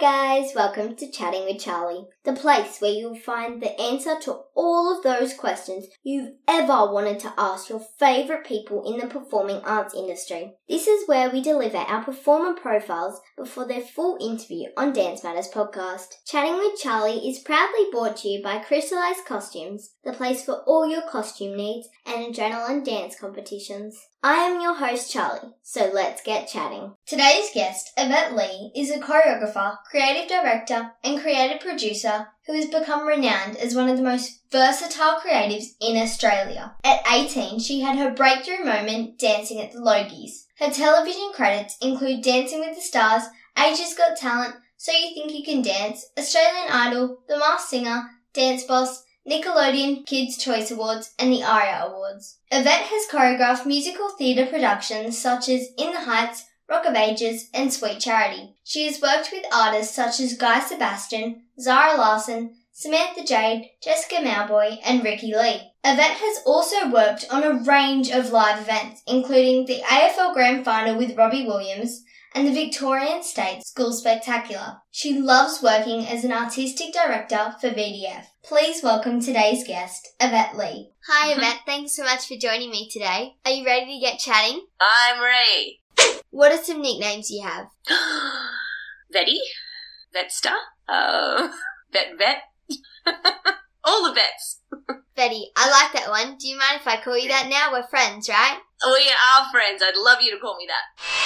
guys, welcome to Chatting with Charlie, the place where you'll find the answer to all of those questions you've ever wanted to ask your favourite people in the performing arts industry. This is where we deliver our performer profiles before their full interview on Dance Matters podcast. Chatting with Charlie is proudly brought to you by Crystallized Costumes, the place for all your costume needs and adrenaline dance competitions. I am your host, Charlie, so let's get chatting. Today's guest, Yvette Lee, is a choreographer, creative director, and creative producer who has become renowned as one of the most versatile creatives in Australia. At 18, she had her breakthrough moment dancing at the Logies. Her television credits include Dancing with the Stars, Asia's Got Talent, So You Think You Can Dance, Australian Idol, The Masked Singer, Dance Boss, Nickelodeon Kids' Choice Awards, and the ARIA Awards. Yvette has choreographed musical theatre productions such as In the Heights, Rock of Ages, and Sweet Charity. She has worked with artists such as Guy Sebastian, Zara Larsson, Samantha Jade, Jessica Mauboy, and Ricky Lee. Yvette has also worked on a range of live events, including the AFL Grand Final with Robbie Williams, and the Victorian State School Spectacular. She loves working as an artistic director for VDF. Please welcome today's guest, Yvette Lee. Hi Yvette, thanks so much for joining me today. Are you ready to get chatting? I'm ready. What are some nicknames you have? Vetty, Vetster, Vet, all the vets. Betty, I like that one. Do you mind if I call you that now? We're friends, right? We are friends. I'd love you to call me that.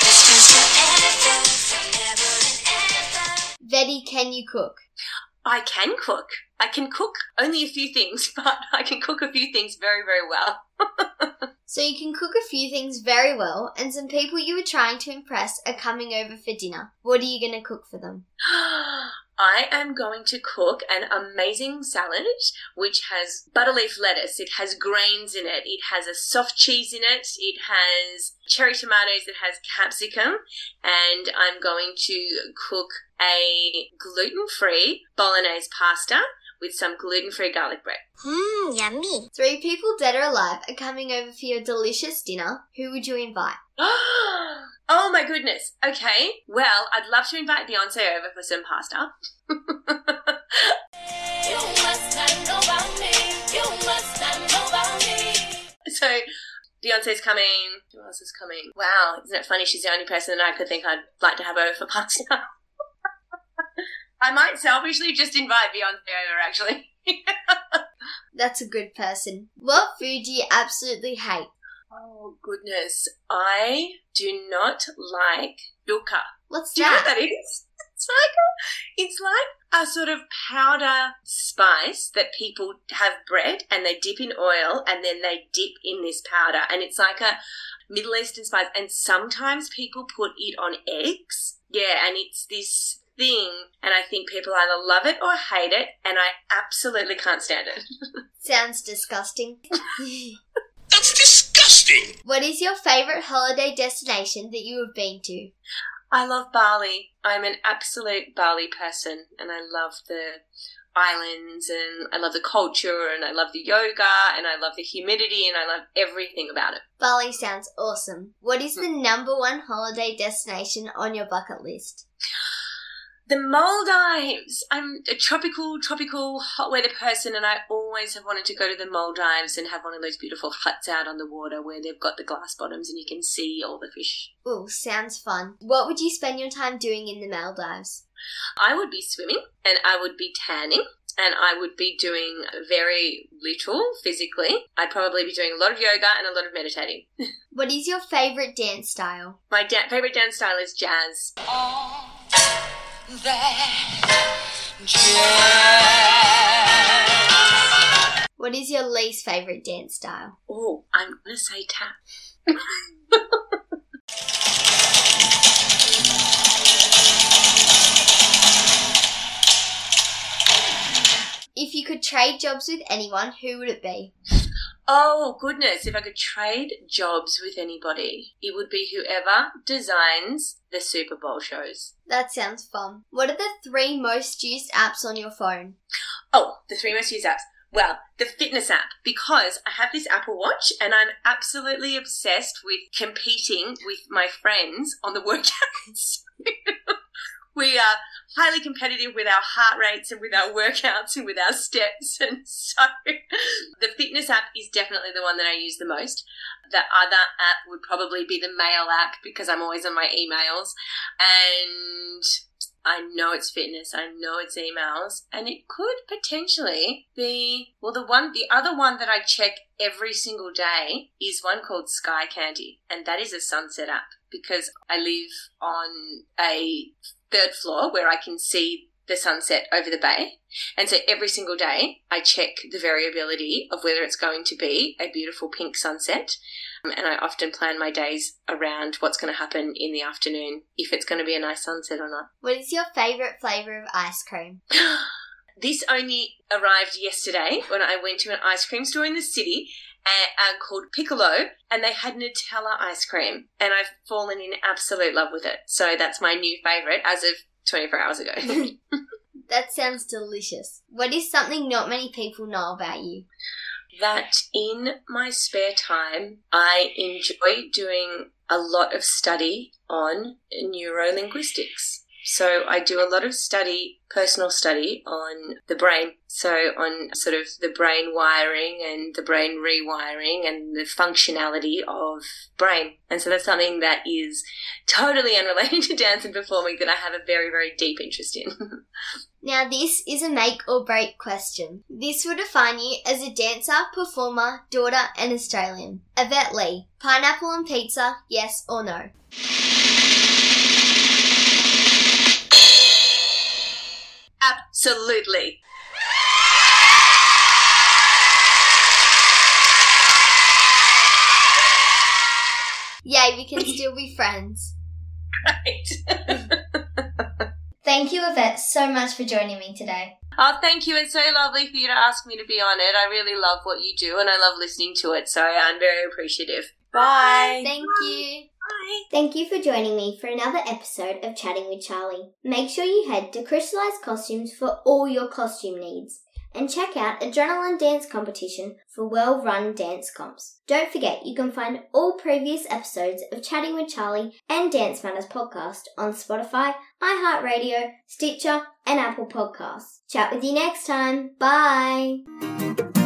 Betty, can you cook? I can cook. I can cook only a few things, but I can cook a few things very, very well. So you can cook a few things very well, and some people you were trying to impress are coming over for dinner. What are you going to cook for them? I am going to cook an amazing salad which has butterleaf lettuce, it has grains in it, it has a soft cheese in it, it has cherry tomatoes, it has capsicum, and I'm going to cook a gluten-free bolognese pasta with some gluten-free garlic bread. Yummy. 3 people dead or alive are coming over for your delicious dinner. Who would you invite? Oh my goodness. Okay. Well, I'd love to invite Beyonce over for some pasta. You must not know about me. You must not know about me. So, Beyonce's coming. Who else is coming? Wow, isn't it funny? She's the only person that I could think I'd like to have over for pasta. I might selfishly just invite Beyonce over, actually. That's a good person. What food do you absolutely hate? Oh, goodness. I do not like yuca. What's do you know what that is? It's like a sort of powder spice that people have bread and they dip in oil and then they dip in this powder. And it's like a Middle Eastern spice. And sometimes people put it on eggs. Yeah, and it's this thing, and I think people either love it or hate it, and I absolutely can't stand it. Sounds disgusting. That's disgusting! What is your favourite holiday destination that you have been to? I love Bali. I'm an absolute Bali person, and I love the islands, and I love the culture, and I love the yoga, and I love the humidity, and I love everything about it. Bali sounds awesome. What is the number one holiday destination on your bucket list? The Maldives. I'm a tropical, hot weather person, and I always have wanted to go to the Maldives and have one of those beautiful huts out on the water where they've got the glass bottoms and you can see all the fish. Ooh, sounds fun. What would you spend your time doing in the Maldives? I would be swimming, and I would be tanning, and I would be doing very little physically. I'd probably be doing a lot of yoga and a lot of meditating. What is your favourite dance style? My favourite dance style is jazz. What is your least favourite dance style? Oh, I'm going to say tap. If you could trade jobs with anyone, who would it be? Oh, goodness. If I could trade jobs with anybody, it would be whoever designs the Super Bowl shows. That sounds fun. What are the 3 most used apps on your phone? Oh, the 3 most used apps. Well, the fitness app, because I have this Apple Watch and I'm absolutely obsessed with competing with my friends on the workouts. We are highly competitive with our heart rates and with our workouts and with our steps. And so the fitness app is definitely the one that I use the most. The other app would probably be the mail app because I'm always on my emails. And I know it's fitness, I know it's emails, and it could potentially be, well, the other one that I check every single day is one called Sky Candy, and that is a sunset app because I live on a 3rd floor where I can see the sunset over the bay. And so every single day I check the variability of whether it's going to be a beautiful pink sunset. And I often plan my days around what's going to happen in the afternoon, if it's going to be a nice sunset or not. What is your favourite flavour of ice cream? This only arrived yesterday when I went to an ice cream store in the city called Piccolo, and they had Nutella ice cream, and I've fallen in absolute love with it. So that's my new favourite as of 24 hours ago. That sounds delicious. What is something not many people know about you? That in my spare time, I enjoy doing a lot of study on neurolinguistics. So I do a lot of personal study on the brain. So on sort of the brain wiring and the brain rewiring and the functionality of brain. And so that's something that is totally unrelated to dance and performing that I have a very, very deep interest in. Now this is a make or break question. This will define you as a dancer, performer, daughter and Australian. Yvette Lee, pineapple on pizza, yes or no? Absolutely. Yay, we can still be friends. Great. Thank you, Yvette, so much for joining me today. Oh, thank you. It's so lovely for you to ask me to be on it. I really love what you do and I love listening to it, so I'm very appreciative. Bye. Thank you. Bye. Thank you for joining me for another episode of Chatting with Charlie. Make sure you head to Crystallized Costumes for all your costume needs. And check out Adrenaline Dance Competition for well-run dance comps. Don't forget, you can find all previous episodes of Chatting with Charlie and Dance Matters podcast on Spotify, iHeartRadio, Stitcher, and Apple Podcasts. Chat with you next time. Bye!